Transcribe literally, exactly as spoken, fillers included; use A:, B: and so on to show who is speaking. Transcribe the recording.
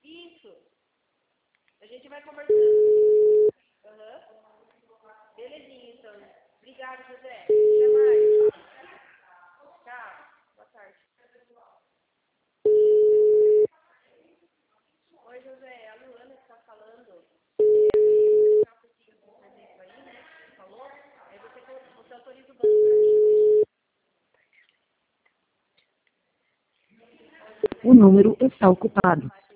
A: Isso. A gente vai conversando. Aham. Belezinha, então. Obrigada, José. Até mais. Tchau. Boa tarde. Oi, José. A Luana está falando. É, a gente vai fechar esse exemplo aí, né? Falou? Aí você, você autoriza o banco para mim.
B: O número está ocupado.